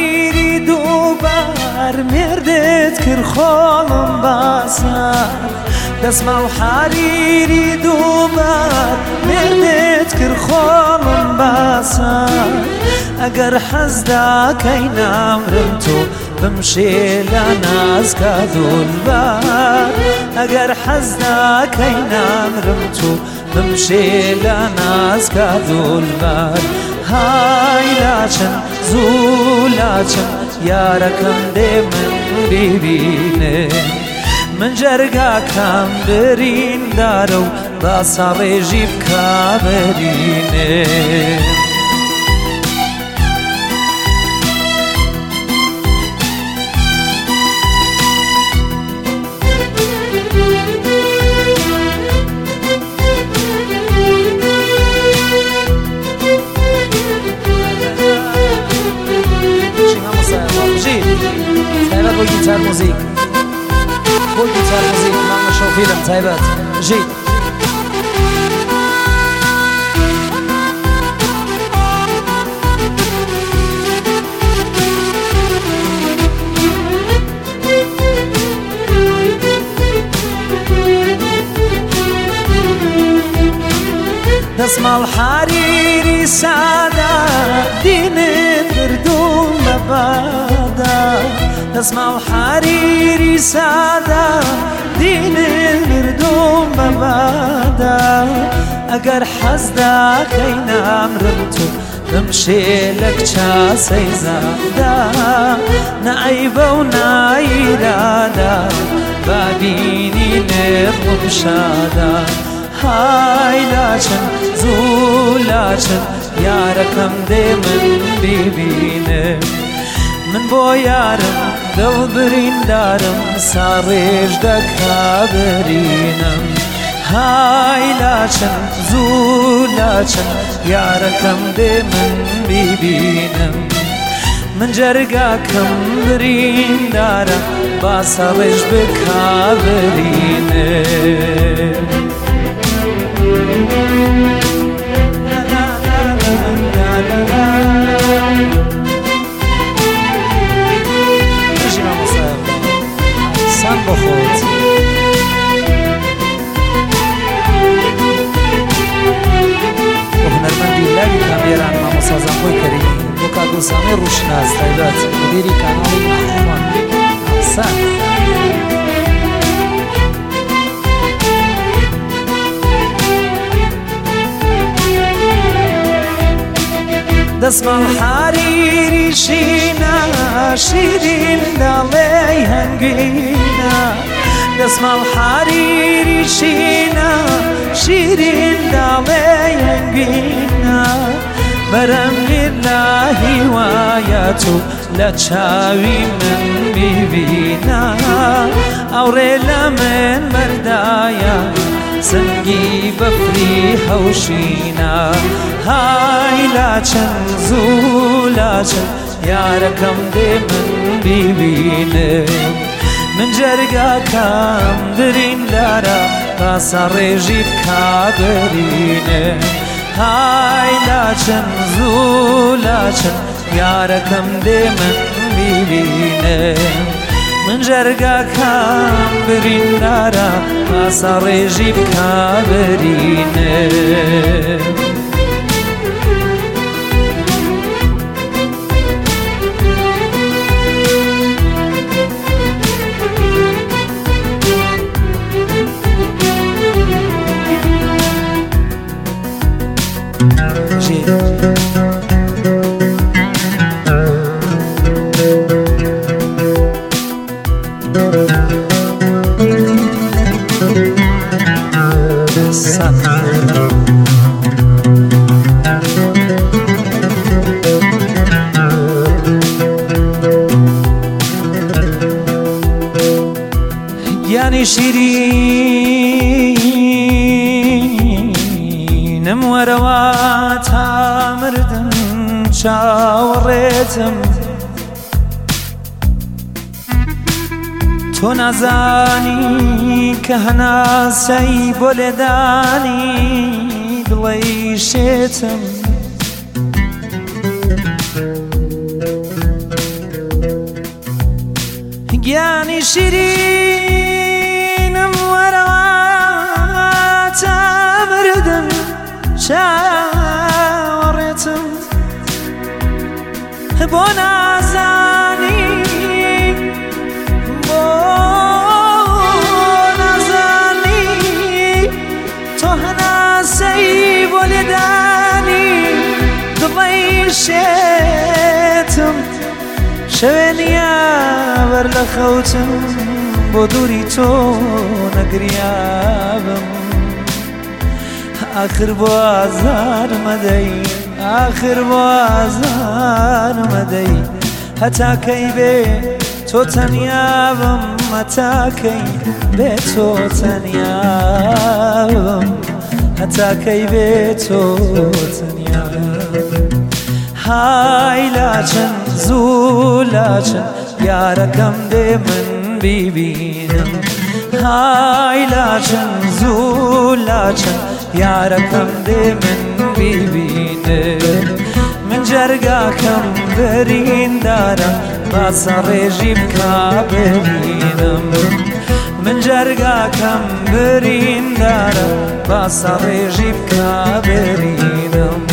حریری دووبار مێردت کرد خۆڵم باسار دەسماڵ حریری دووبار مێردت کرد خۆڵم باسار ئەگەر حەز داکەی نامرم تۆ بمشێ لە نازکە دولبار ئەگەر حەز داکەی نامرم تۆ بمشێ لە نازکە دولبار های لاچن زوو لاچن یارەکەم دێ من بیبینێ من جەرگاکەم بریندارە و باسە ڕێژی بکا بەرینێ بۆ گیتار موزیک مانگە شۆفیرم تایبەت ژید دەسماڵ حریری سادە دینت بردوم بە بادا دەسماڵ حریری سادە دینت بردوم بە بادا ئەگەر حەز داکەی نامرم تۆ بمشێ لە کچە سەیزادا نەعەیبە و نایرادا بابینی نێڕم شادا های لاچن زوو لاچن یارەکەم دێ من بیبینێ من بۆ یارم دڵ بریندارم سا ڕێژ دەکا بەرینم های لاچن زوو لاچن یارەکەم دێ من بیبینم من جەرگاکەم بریندارە باسە ڕێژ بکا بەرینێ سان بۆ خۆت بۆ هونەرمەندی لاوی کامێران مامۆسازان خۆی کەریمی بۆ کاگوسامی ڕوشناس تایبەت مدیری کاناڵی ناخۆمان سان دەسماڵ حریری شینە شیرین دەڵێی هەنگینە دەسماڵ حریری شینە شیرین دەڵێی هەنگینە بەرەمگیر لە هیوایەت و لە چاوی من بیبینە ئەوڕێ لە من بەردایە سنگی بەفری هەوشینە های لاچن زوو لاچن یارەکەم دێ من بیبینێ من جەرگاکەم بریندارە باسە ڕێژی بکا بەرینێ های لاچن زوو لاچن یارەکەم دێ من بیبینێ من جەرگاکەم بریندارە باسە ڕێژی بکا بەرینێ گیانی شیرینم وەرەوە تا مردم چاوەڕێتم تۆ نازانی کە هەناسەی بۆ لێدانی دڵی شێتم گیانی شیرینم وەرەواتە بردم چاوەڕێتم بۆ نازانی بۆ نازانی تۆ هەناسەی بۆ لێدانی دڵی شێتم شەوێنیە بەر لە خەوتم بۆ دووری تۆ نەگریابم آخر بۆ ئازار مەدەی آخر بۆ ئازار مەدەی هەتاکەی بێ تۆ تەنیابم هەتاکەی بێ تۆ تەنیابم هەتاکەی بێ تۆ تەنیابم های لاچن زوو لاچن یارەکەم دێ من بیبینم های لاچن زوو لاچن یارەکەم دێ من بیبینم من جەرگاکەم بریندارە باسە ڕێژی بکا ببینم من جەرگاکەم بریندارە باسە ڕێژی بکا ببینم